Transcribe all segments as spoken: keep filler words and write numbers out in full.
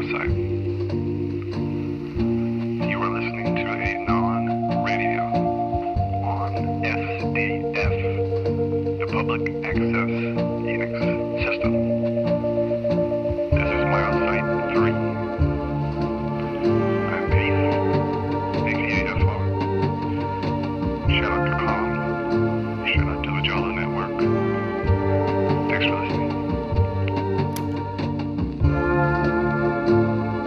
site. You are listening to a non-radio on S D F, the Public Access Unix System. This is MyoSite three. I'm Keith, aka F O. Shout out to Colin. Shout out to the Jala Network. Thanks for listening.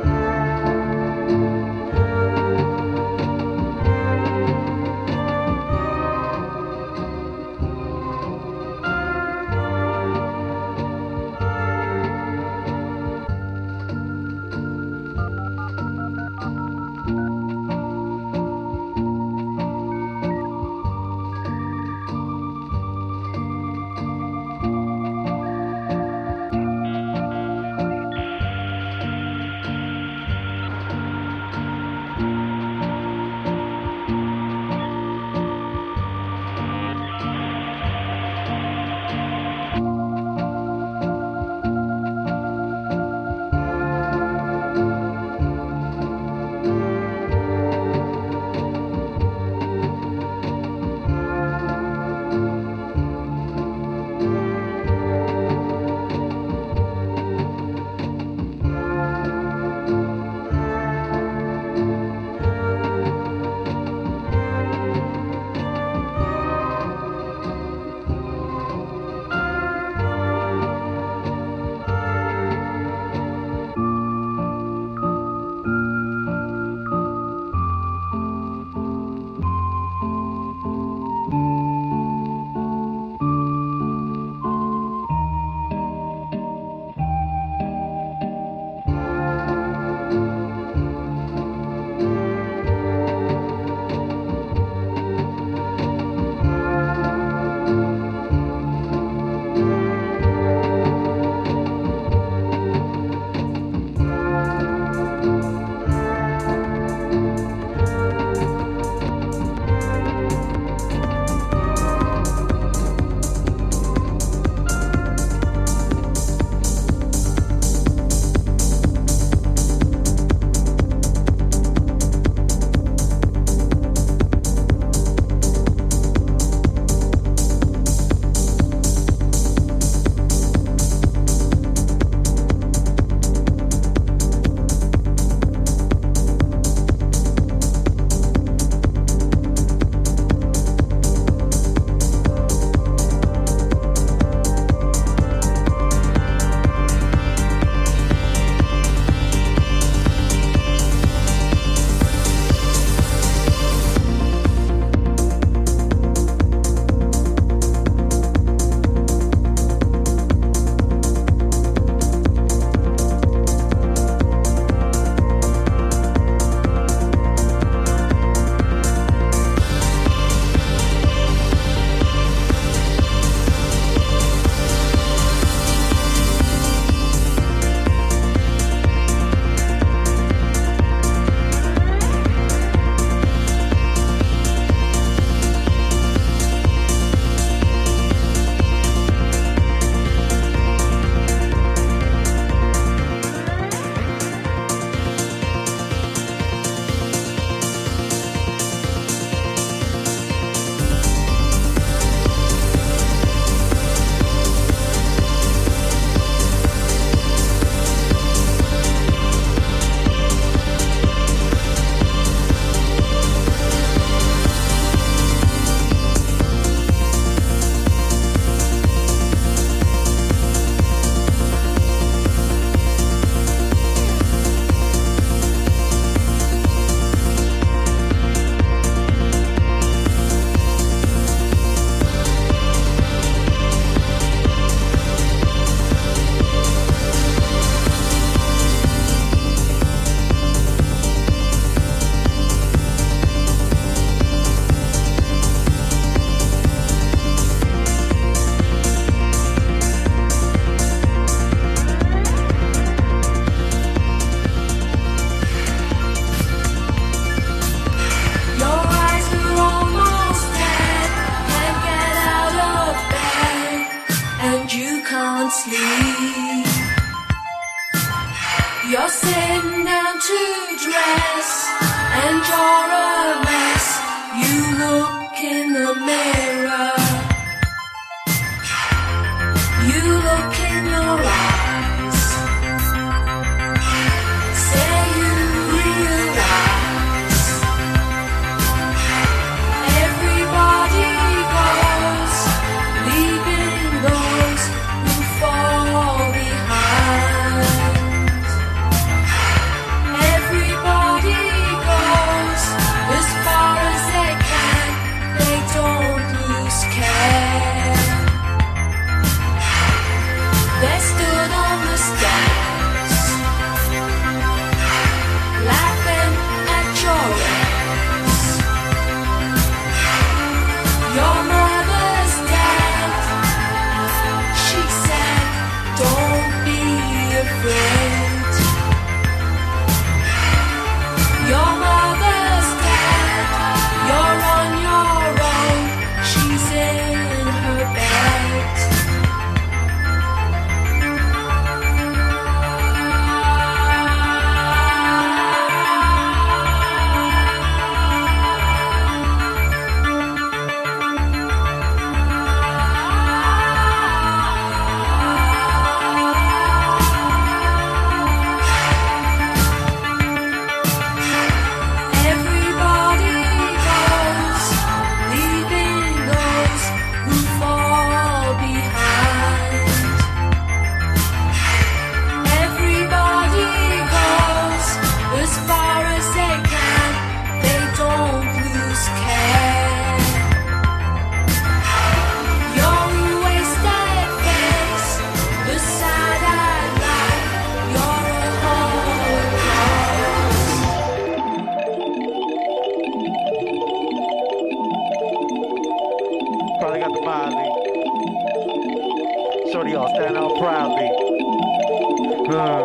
shorty all stand out proudly. Hmm.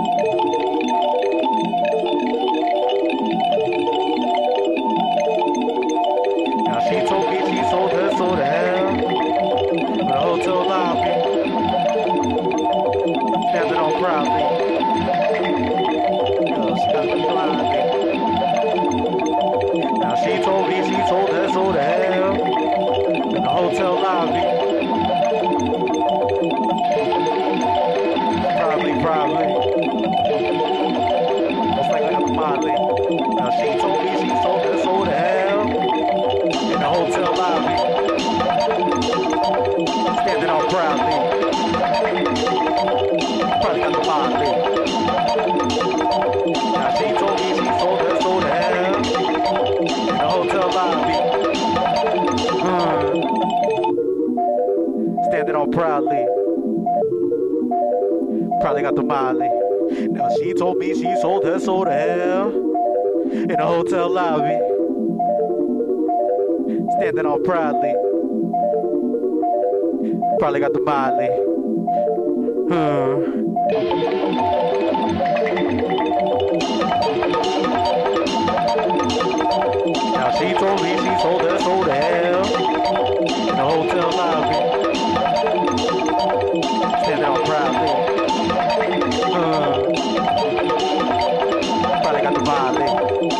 Now she told me she sold her soul to hell. In the hotel lobby. Standing all proudly. Yo, she got me blindly. Now she told me she sold her soul to hell. In the hotel lobby. Probably, probably. Most likely got the Molly. Now she told me she sold her soul to hell. In the hotel lobby. Standing all proudly. Probably got the Molly. Now she told me she sold her soul to hell. In the hotel lobby. Hmm. Standing all proudly. Probably got the Molly. Now she told me she sold her soul to hell. In the hotel lobby. Standing all proudly. Probably got the Molly. Hmm. Now she told me she sold her soul to hell. In the hotel lobby. Standing all proudly. Hmm. Probably got the Molly.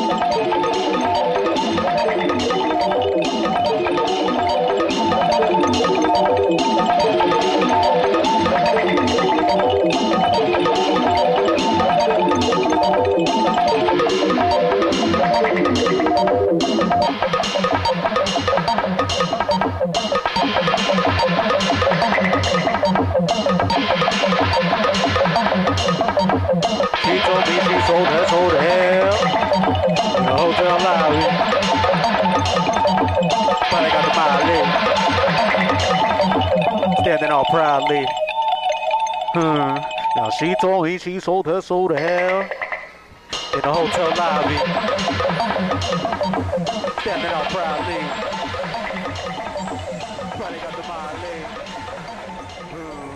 She told me she sold her soul to hell. In the hotel lobby. But I got the Molly. Standing all proudly. Hmm. Now she told me she sold her soul to hell. In the hotel lobby. Standing all proudly. But I got the Molly. Hmm.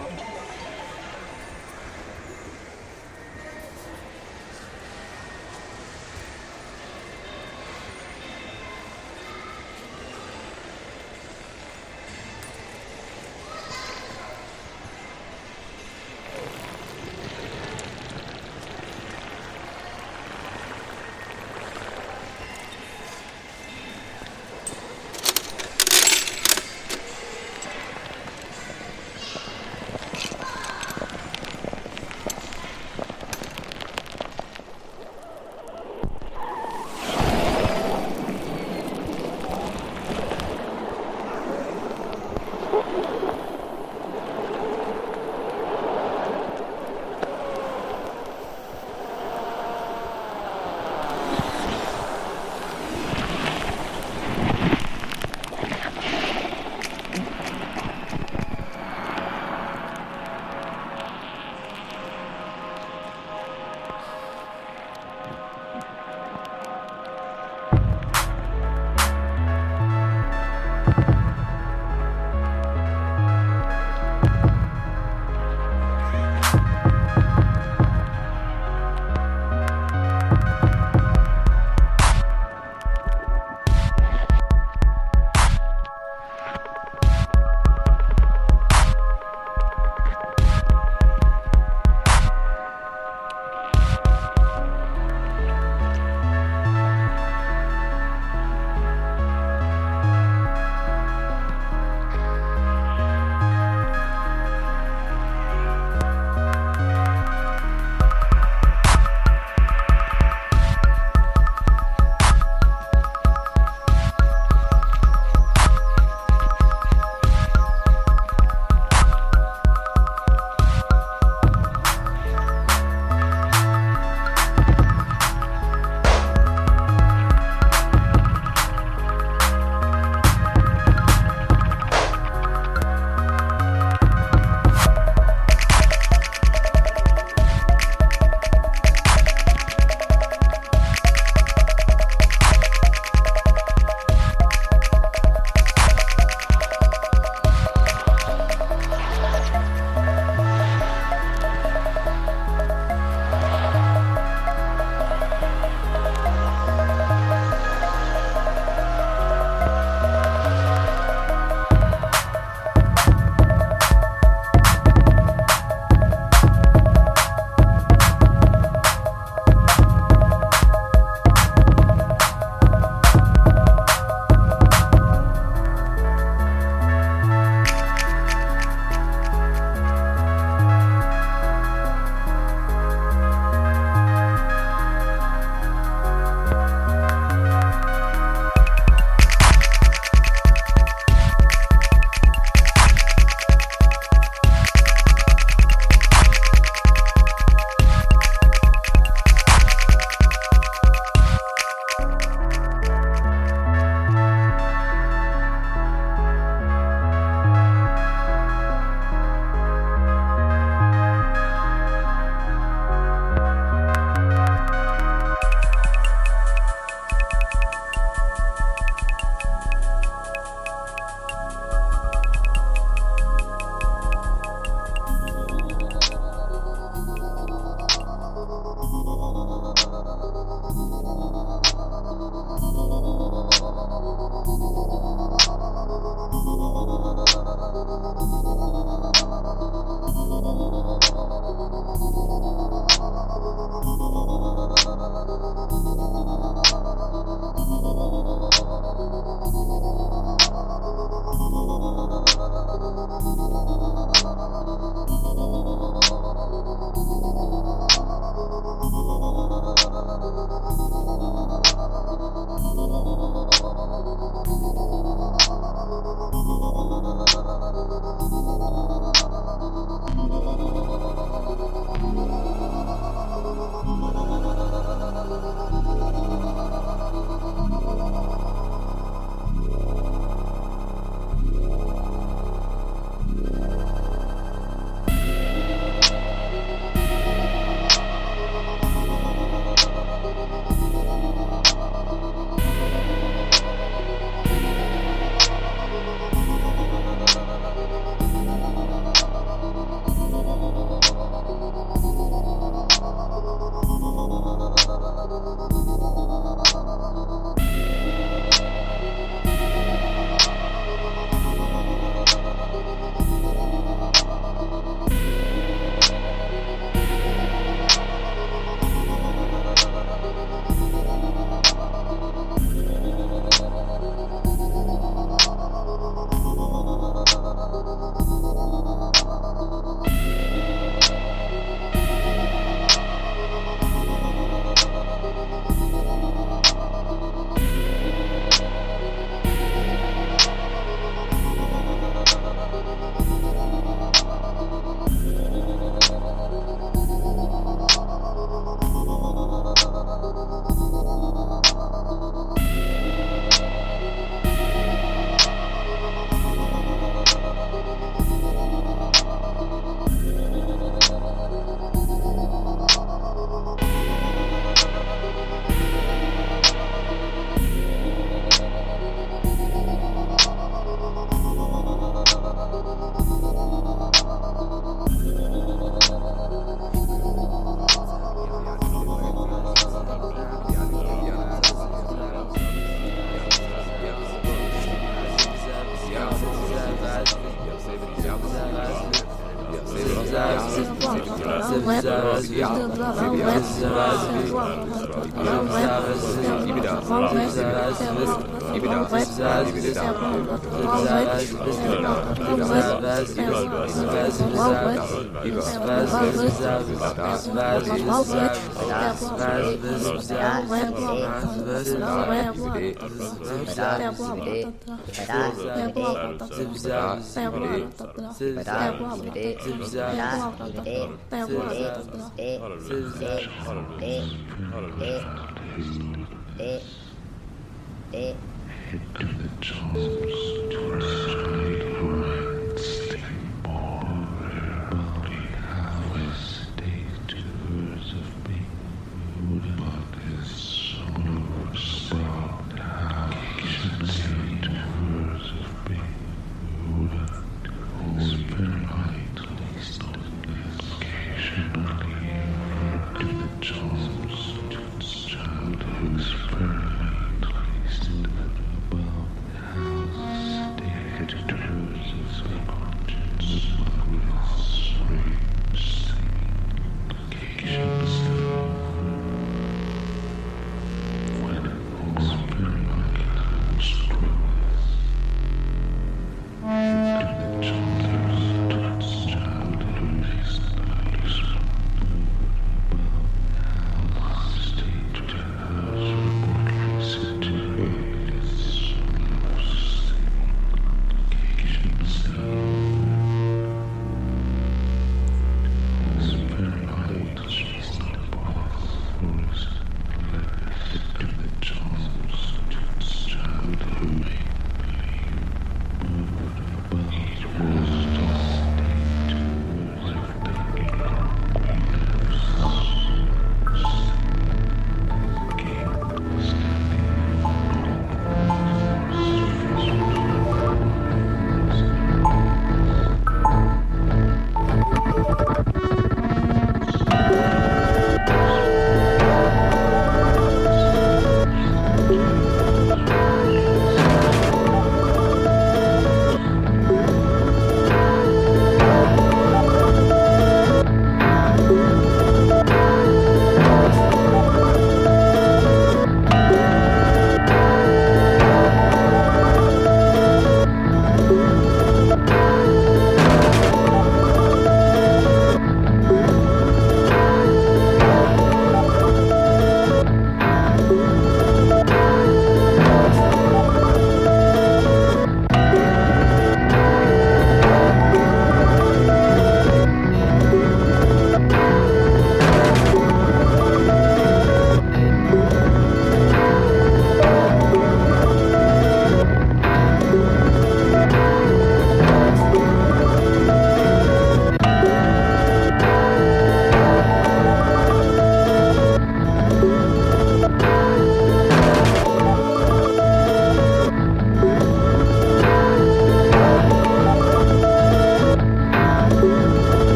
Cause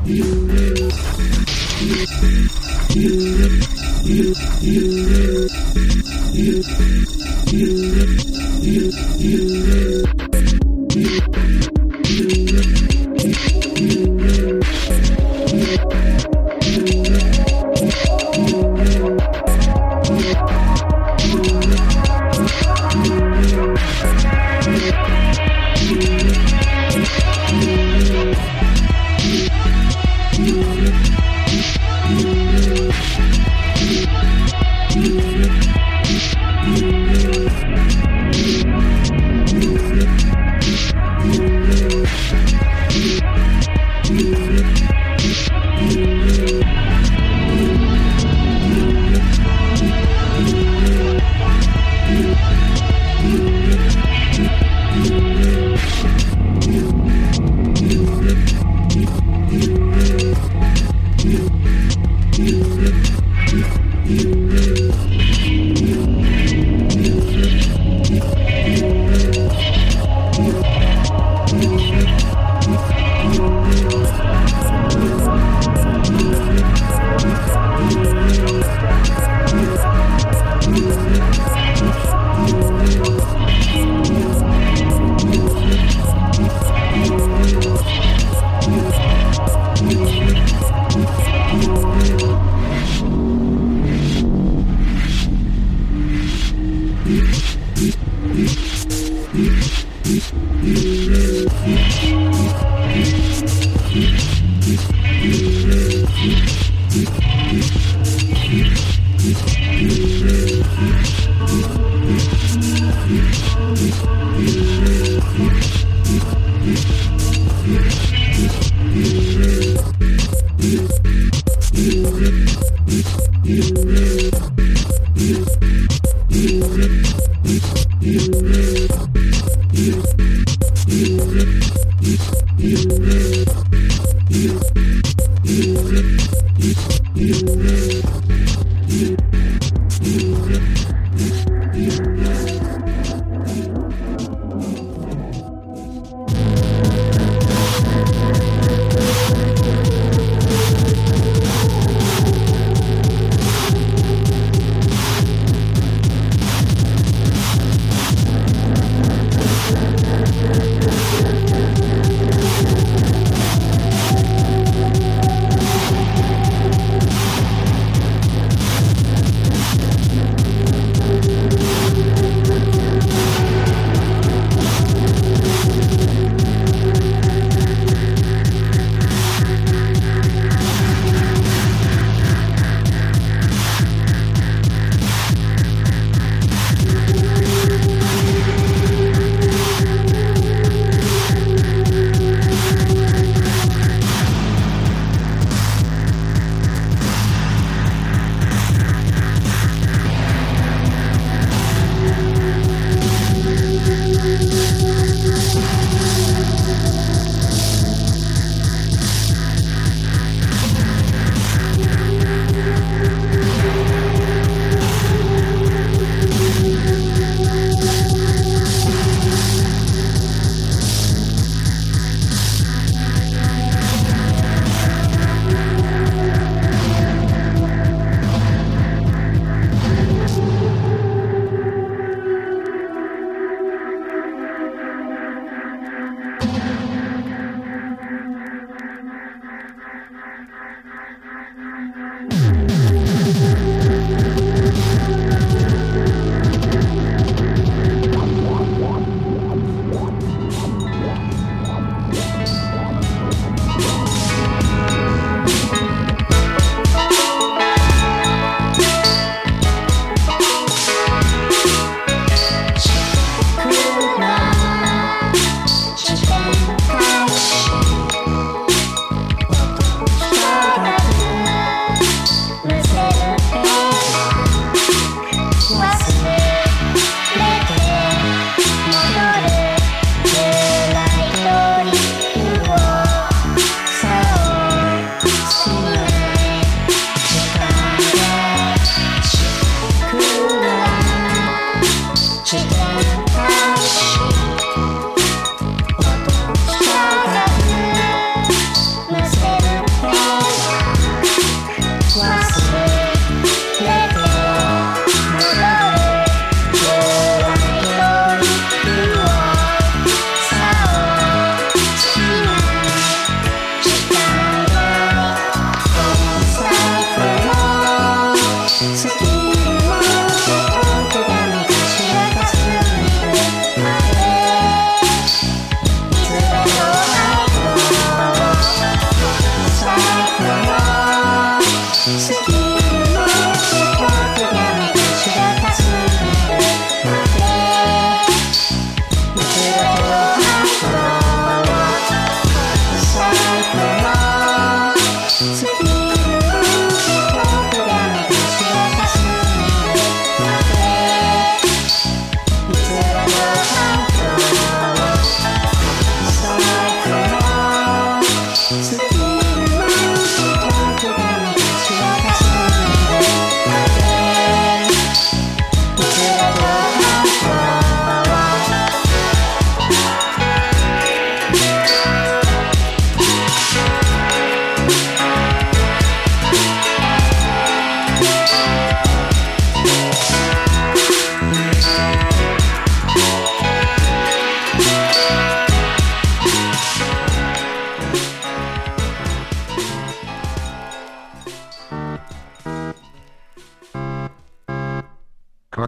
Yeah.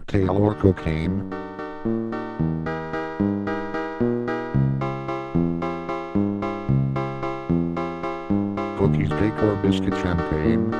cocktail or cocaine? Cookies, cake, or biscuit champagne?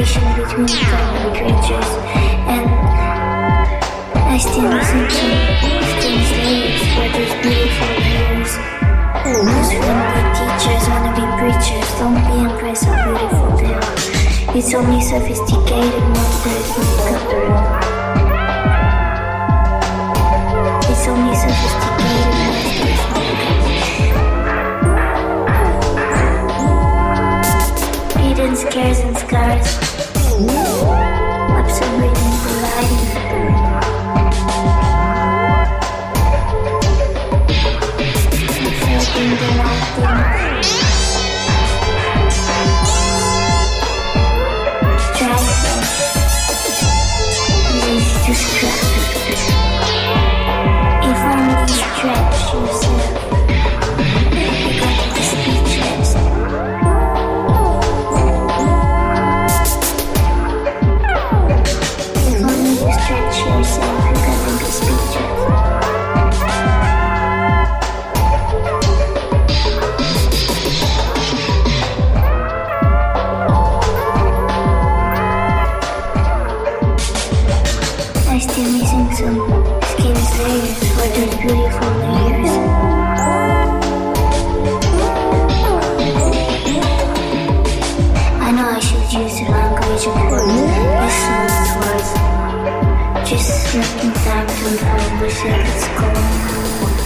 communication between family creatures, and I still listen to strange lyrics for those beautiful layers. Those friendly teachers wanna be preachers, don't be impressed how beautiful they are. It's only sophisticated monsters who cut the wrong. It's only sophisticated monsters who cut. Hidden scares and scars, absorbing the light. Absorbing the light. To scratch. If only you stretch yourself, you got to be speechless. If only you stretch yourself, you got to be speechless. I still missing some skin layers for those beautiful layers. I know I should use the language of words, listen to words. Just looking time to inform myself it's going on.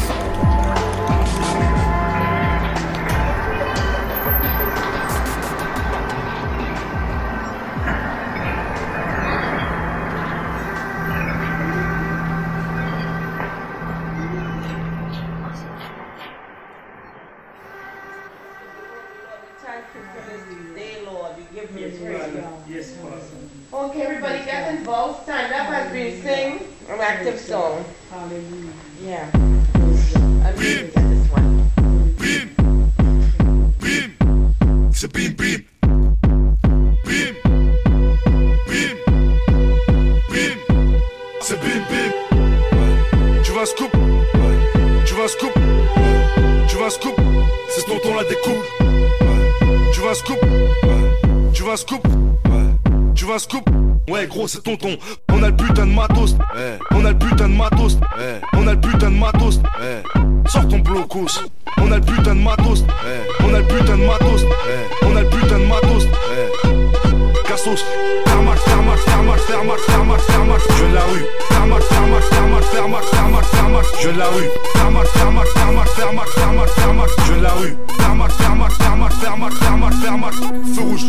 Okay, everybody get involved, stand up as we sing an active song. Hallelujah. Yeah. I'll get this one. Bim, bim, c'est bim, bim, bim, bim, bim, c'est bim, bim. Tu vas scoop, tu vas scoop, tu vas scoop, c'est tonton la découpe. Tu vas scoop, tu vas scoop, tu vas scoop. Ouais gros c'est tonton. On a le putain de matos, ouais. On a le putain de matos, ouais. On a le putain de matos, ouais. Sors ton blocos. On a le putain de matos, ouais. On a le putain de matos, ouais. On a le putain de matos, ouais. Cassos, Fermax, Fermax, Fermax, Fermax, Fermax, Fermax. Je viens de la rue. Fermax, Fermax, Fermax, Fermax, Fermax, Fermax. Je viens de la rue. Fermax, Fermax, Fermax, Fermax, Fermax, Fermax. Je viens de la rue. Fermax, Fermax, Fermax, Fermax, Fermax, Fermax. Feu rouge.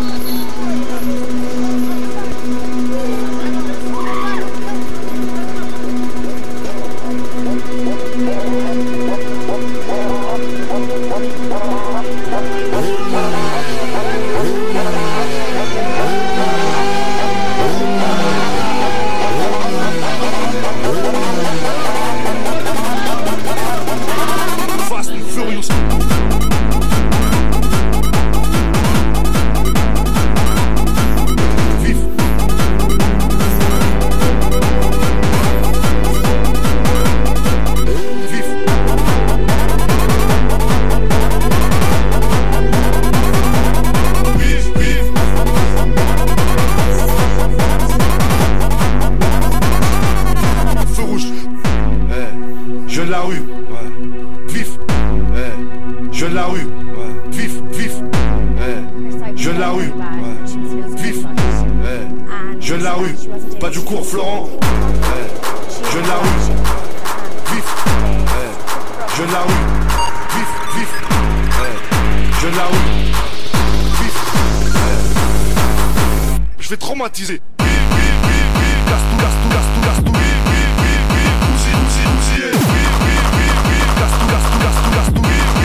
Fast and Furious. Vif. Vif. Vif, vif. Feu rouge. Eh, je viens de la rue. Ouais. Vif. Eh, je viens de la rue. Ouais. Vif, vif. Eh, je viens de la rue. Ouais. Vif. Eh, je viens de la rue. Pas du cours Florent. Eh, je viens de la rue. Vif. Eh, je viens de la rue. Vif, vif. Eh, je viens de la rue. Vif. Eh. Je vais traumatiser. Casse tout, casse tout, casse tout, casse tout. Ouzi, ouzi, ouzi, eh. Casse tout, casse tout, casse tout, casse tout.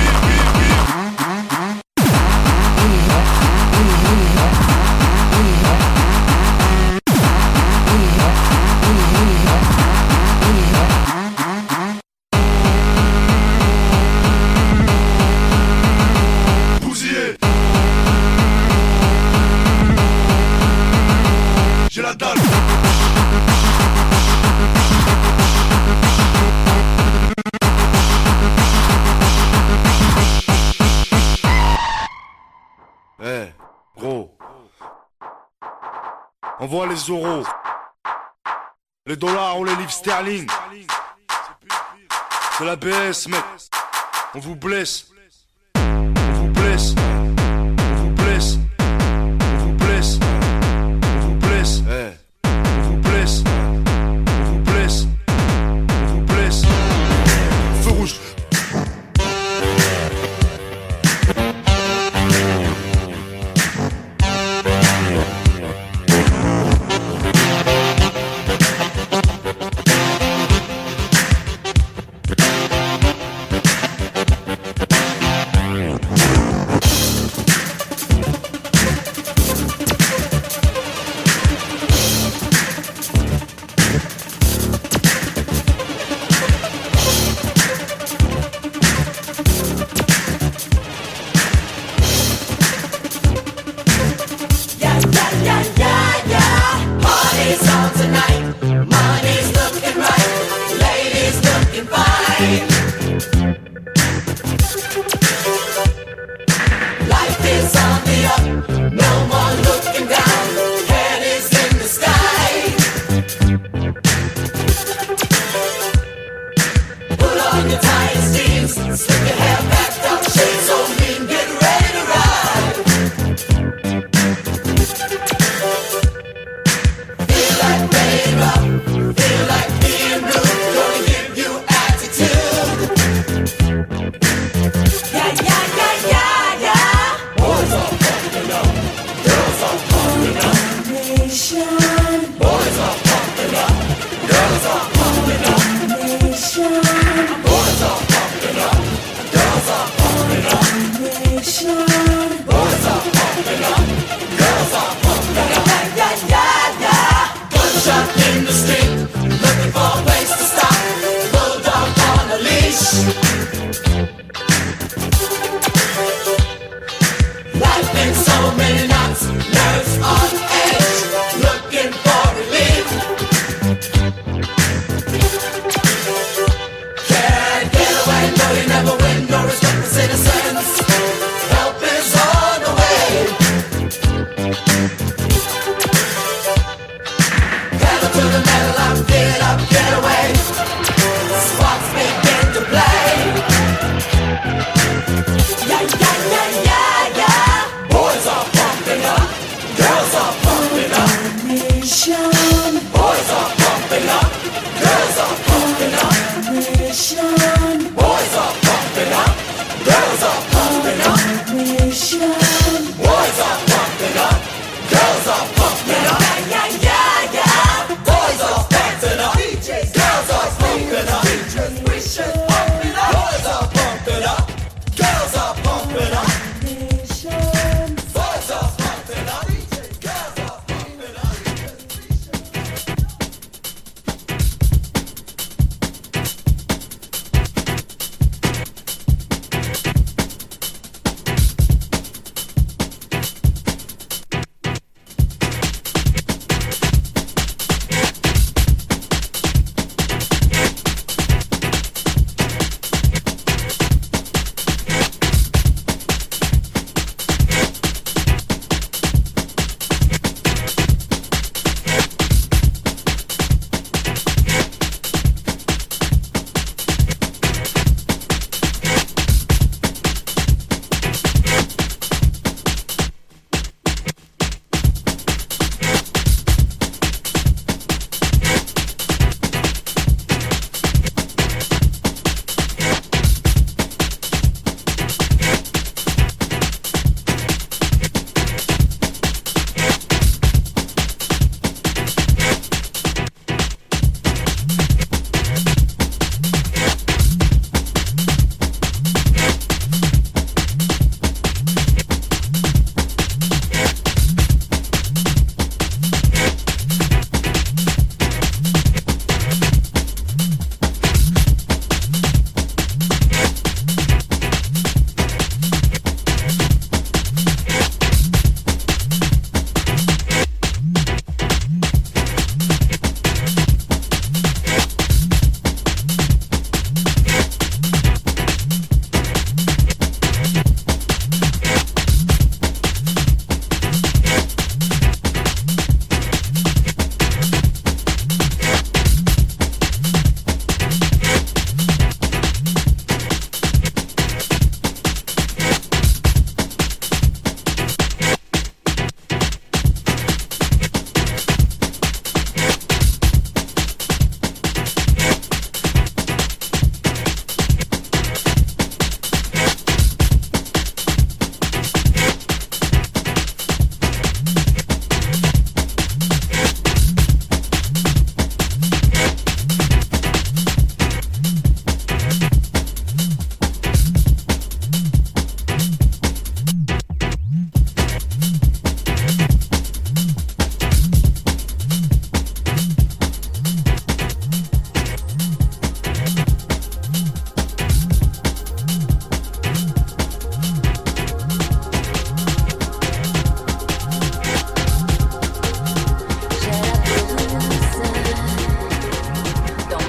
Bousillé. J'ai la dalle. Envoie les euros. Les dollars ou les livres sterling. C'est la B S, mec. On vous blesse. On vous blesse. On vous blesse. On vous blesse. On vous blesse. Eh. On vous blesse. On vous blesse. On vous blesse. Feu rouge.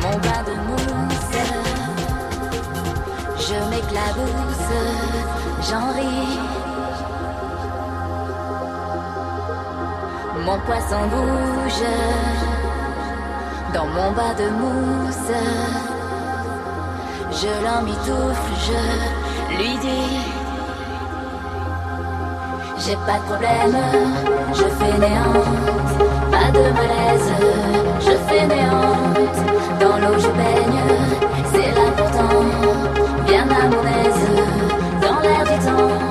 mon bain de mousse, je m'éclabousse, j'en ris. Mon poisson bouge dans mon bas de mousse. Je l'emmitoufle, je lui dis: j'ai pas de problème, je fais néante, pas de malaise, je fais néante. Dans l'eau je baigne, c'est l'important, bien à mon aise, dans l'air du temps.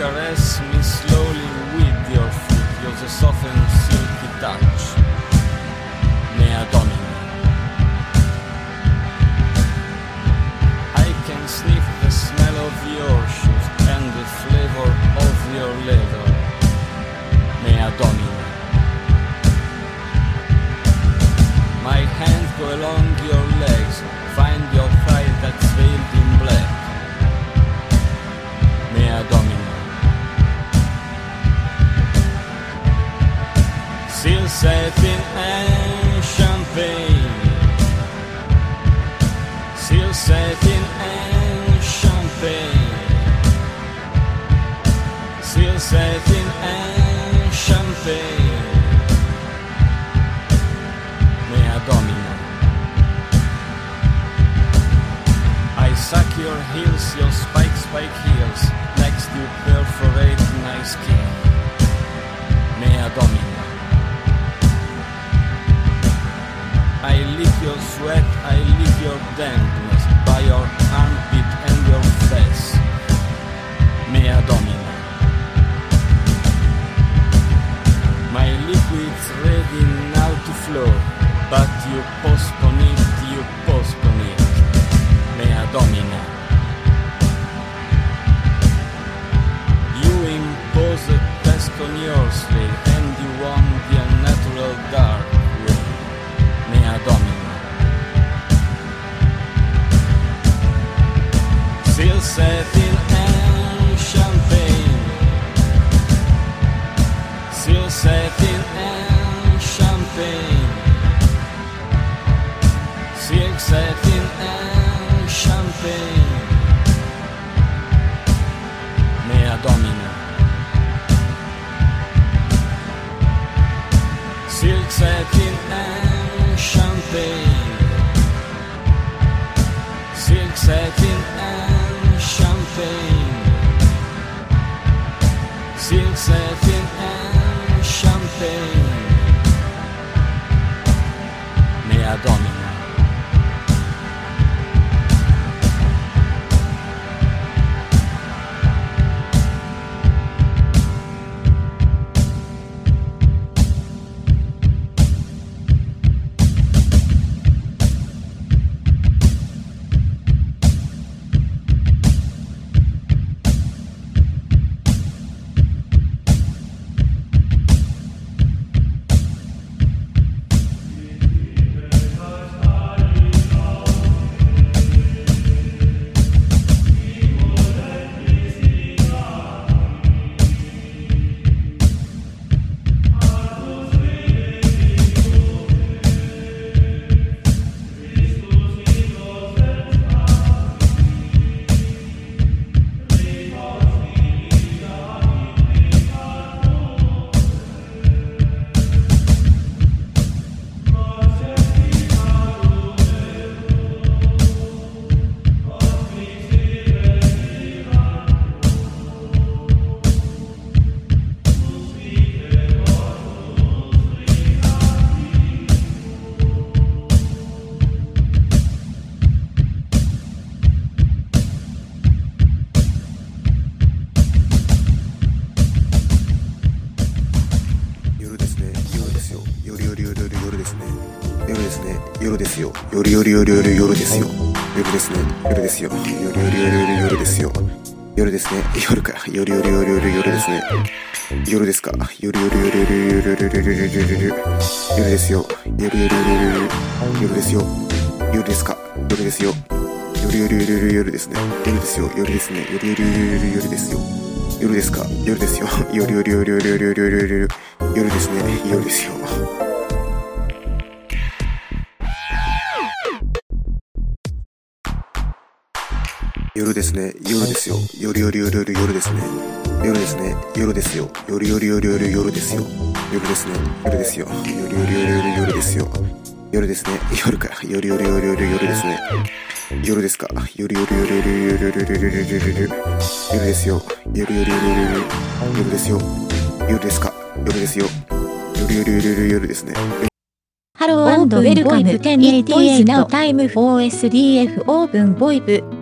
caress me slowly with your foot, your soft and silky touch. Mea Domina. I can sniff the smell of your shoes and the flavor of your leather. Mea Domina. My hands go along your legs, find your thigh that's veiled in black. Mea Domina. Seal satin and champagne. Seal satin and champagne. Seal satin and champagne. Mea Domina. I suck your heels, your spike spike heels, next you perforate my skin. Mea Domina. I lick your sweat, I lick your dampness by your armpit and your face. Mea Domina. My liquid's ready now to flow, but you postpone it, you postpone it. Mea Domina. You impose a test on your slave and you want the unnatural dark way. Mea Domina. Seal satin and champagne. Seal satin and champagne. Silk satin and champagne. Mea Domina. Silk satin and champagne. Silk satin and champagne. Silk satin and champagne. Mea Domina. 夜ですよ。夜夜夜夜夜ですよ。夜ですね。夜ですよ。夜夜夜夜夜ですよ。夜ですね。夜か。夜夜夜夜夜ですね。夜ですか。夜夜夜夜夜夜夜夜夜夜ですよ。夜夜夜夜夜ですよ。夜ですか。夜ですよ。夜夜夜夜夜ですね。夜ですよ。夜ですね。夜夜夜夜夜ですよ。夜ですか。夜ですよ。夜夜夜夜夜夜夜夜夜ですね。夜ですよ。夜ですね。夜ですよ。夜夜夜夜夜ですね。夜ですね。夜ですよ。夜夜夜夜夜ですよ。夜ですね。夜ですよ。夜夜夜夜夜ですよ。夜ですね。夜か。夜夜夜夜夜ですね。夜ですか。夜夜夜夜夜夜夜夜夜夜ですよ。夜夜夜夜夜ですよ。夜ですか。夜ですよ。夜夜夜夜夜ですね。 ハロー&ウェルカム。It is now time for エスディーエフ オープンボイブ。